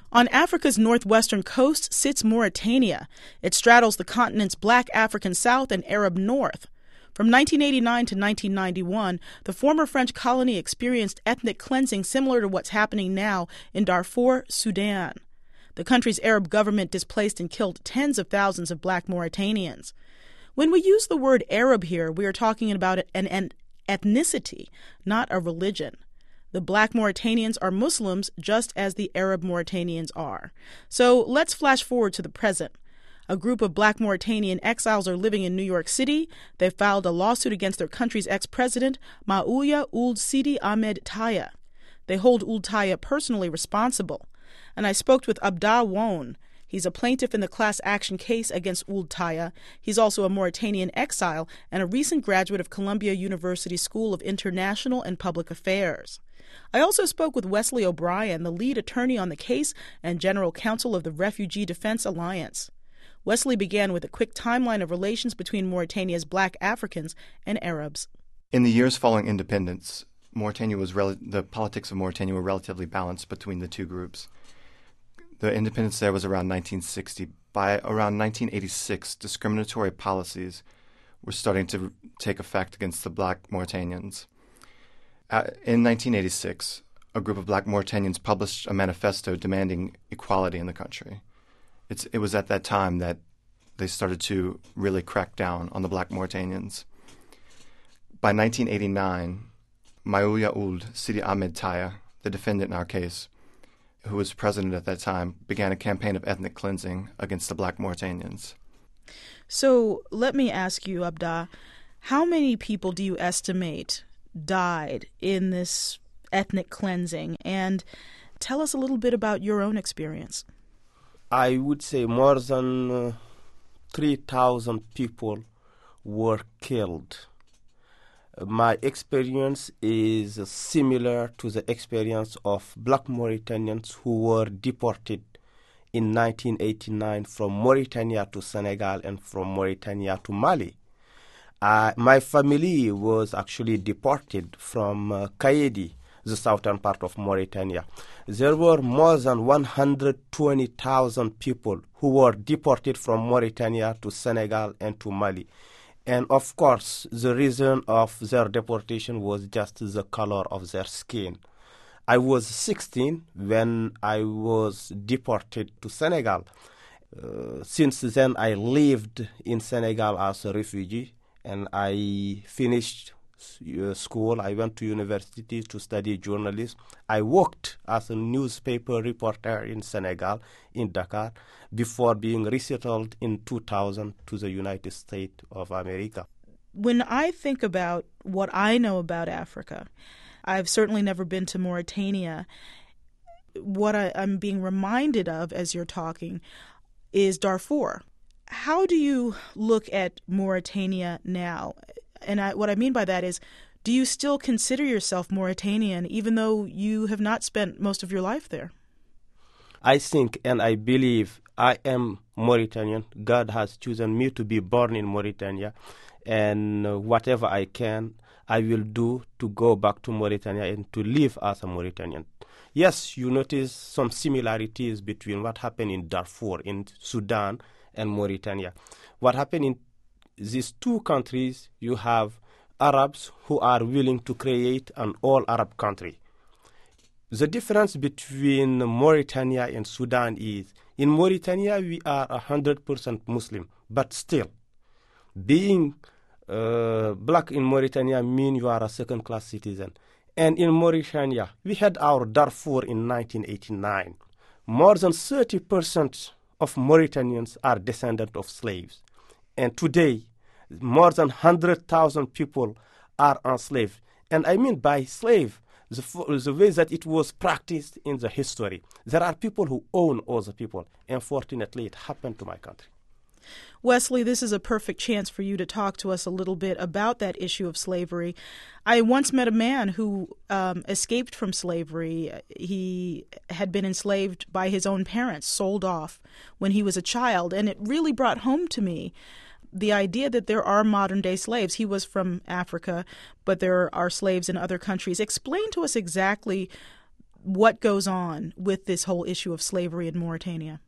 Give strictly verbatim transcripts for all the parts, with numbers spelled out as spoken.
On Africa's northwestern coast sits Mauritania. It straddles the continent's black African south and Arab north. From nineteen eighty-nine to nineteen ninety-one, the former French colony experienced ethnic cleansing similar to what's happening now in Darfur, Sudan. The country's Arab government displaced and killed tens of thousands of black Mauritanians. When we use the word Arab here, we are talking about an, an ethnicity, not a religion. The black Mauritanians are Muslims just as the Arab Mauritanians are. So let's flash forward to the present. A group of black Mauritanian exiles are living in New York City. They filed a lawsuit against their country's ex-president, Maouya Ould Sidi Ahmed Taya. They hold Ould Taya personally responsible. And I spoke with Abda Wone. He's a plaintiff in the class action case against Ould Taya. He's also a Mauritanian exile and a recent graduate of Columbia University School of International and Public Affairs. I also spoke with Wesley O'Brien, the lead attorney on the case and general counsel of the Refugee Defense Alliance. Wesley began with a quick timeline of relations between Mauritania's black Africans and Arabs. In the years following independence, Mauritania was rel- the politics of Mauritania were relatively balanced between the two groups. The independence there was around nineteen sixty. By around nineteen eighty-six, discriminatory policies were starting to take effect against the black Mauritanians. Uh, in nineteen eighty-six, a group of black Mauritanians published a manifesto demanding equality in the country. It's, it was at that time that they started to really crack down on the black Mauritanians. By nineteen eighty-nine, Maouya Ould Sidi Ahmed Taya, the defendant in our case, who was president at that time, began a campaign of ethnic cleansing against the black Mauritanians. So let me ask you, Abda, how many people do you estimate died in this ethnic cleansing? And tell us a little bit about your own experience. I would say more than uh, three thousand people were killed. My experience is similar to the experience of black Mauritanians who were deported in nineteen eighty-nine from Mauritania to Senegal and from Mauritania to Mali. Uh, my family was actually deported from uh, Kaedi, the southern part of Mauritania. There were more than one hundred twenty thousand people who were deported from Mauritania to Senegal and to Mali. And of course, the reason of their deportation was just the color of their skin. I was sixteen when I was deported to Senegal. Uh, since then, I lived in Senegal as a refugee, and I finished uh, school. I went to university to study journalism. I worked as a newspaper reporter in Senegal, in Dakar, before being resettled in two thousand to the United States of America. When I think about what I know about Africa, I've certainly never been to Mauritania. What I, I'm being reminded of as you're talking is Darfur. How do you look at Mauritania now? And I, what I mean by that is, do you still consider yourself Mauritanian even though you have not spent most of your life there? I think and I believe I am Mauritanian. God has chosen me to be born in Mauritania, and uh, whatever I can, I will do to go back to Mauritania and to live as a Mauritanian. Yes, you notice some similarities between what happened in Darfur, in Sudan, and Mauritania. What happened in these two countries, you have Arabs who are willing to create an all-Arab country. The difference between Mauritania and Sudan is, in Mauritania, we are one hundred percent Muslim, but still, being uh, black in Mauritania means you are a second-class citizen. And in Mauritania, we had our Darfur in nineteen eighty-nine. More than thirty percent of Mauritanians are descendants of slaves. And today, more than one hundred thousand people are enslaved. And I mean by slave, the, the way that it was practiced in the history. There are people who own other people. Unfortunately, it happened to my country. Wesley, this is a perfect chance for you to talk to us a little bit about that issue of slavery. I once met a man who um, escaped from slavery. He had been enslaved by his own parents, sold off when he was a child, and it really brought home to me the idea that there are modern-day slaves. He was from Africa, but there are slaves in other countries. Explain to us exactly what goes on with this whole issue of slavery in Mauritania.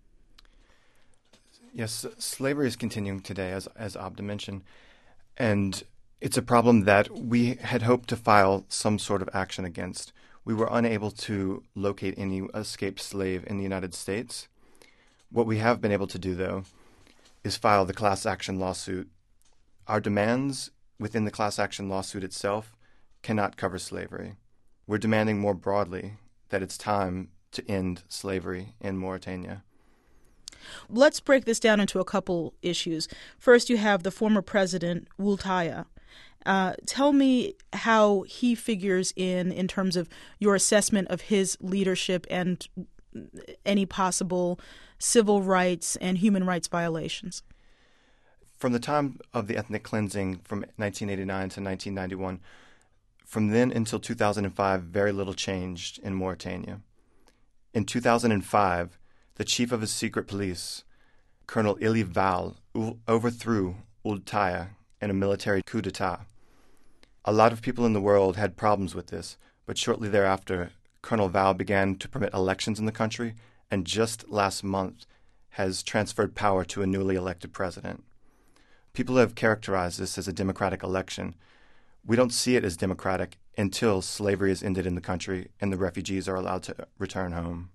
Yes, slavery is continuing today, as as Abda mentioned, and it's a problem that we had hoped to file some sort of action against. We were unable to locate any escaped slave in the United States. What we have been able to do, though, is file the class action lawsuit. Our demands within the class action lawsuit itself cannot cover slavery. We're demanding more broadly that it's time to end slavery in Mauritania. Let's break this down into a couple issues. First, you have the former president, Ould Taya. Uh, tell me how he figures in in terms of your assessment of his leadership and any possible civil rights and human rights violations. From the time of the ethnic cleansing from nineteen eighty-nine to nineteen ninety-one, from then until two thousand five, very little changed in Mauritania. In two thousand five, the chief of his secret police, Colonel Ili Val, overthrew Ould Taya in a military coup d'etat. A lot of people in the world had problems with this, but shortly thereafter, Colonel Val began to permit elections in the country, and just last month has transferred power to a newly elected president. People have characterized this as a democratic election. We don't see it as democratic until slavery is ended in the country and the refugees are allowed to return home.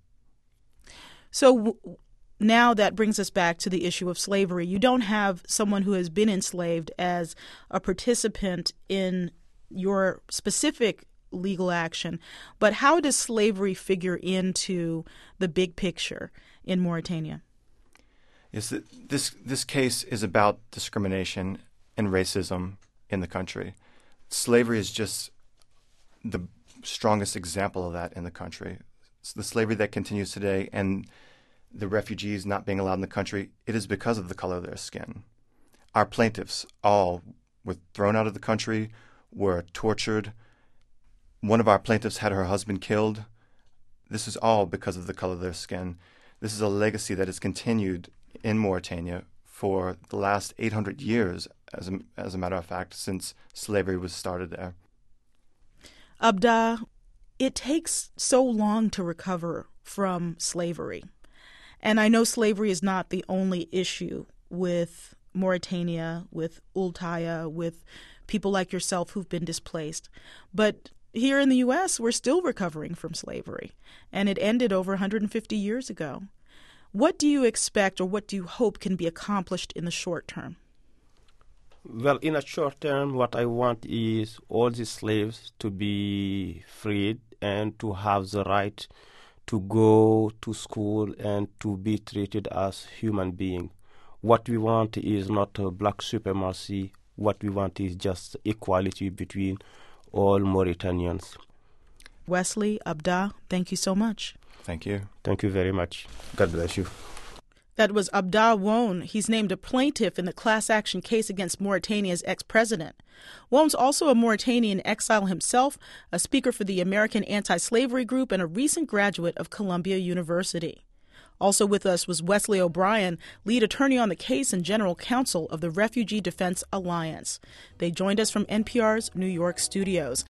So w- now that brings us back to the issue of slavery. You don't have someone who has been enslaved as a participant in your specific legal action, but how does slavery figure into the big picture in Mauritania? Yes, this this case is about discrimination and racism in the country. Slavery is just the strongest example of that in the country. It's the slavery that continues today and the refugees not being allowed in the country, it is because of the color of their skin. Our plaintiffs all were thrown out of the country, were tortured. One of our plaintiffs had her husband killed. This is all because of the color of their skin. This is a legacy that has continued in Mauritania for the last eight hundred years, as a, as a matter of fact, since slavery was started there. Abda, it takes so long to recover from slavery. And I know slavery is not the only issue with Mauritania, with Ould Taya, with people like yourself who've been displaced. But here in the U S, we're still recovering from slavery, and it ended over one hundred fifty years ago. What do you expect or what do you hope can be accomplished in the short term? Well, in a short term, what I want is all the slaves to be freed and to have the right to go to school and to be treated as human beings. What we want is not a black supremacy. What we want is just equality between all Mauritanians. Wesley, Abda, thank you so much. Thank you. Thank you very much. God bless you. That was Abda Wone. He's named a plaintiff in the class action case against Mauritania's ex-president. Wone's also a Mauritanian exile himself, a speaker for the American Anti-Slavery Group, and a recent graduate of Columbia University. Also with us was Wesley O'Brien, lead attorney on the case and general counsel of the Refugee Defense Alliance. They joined us from N P R's New York studios.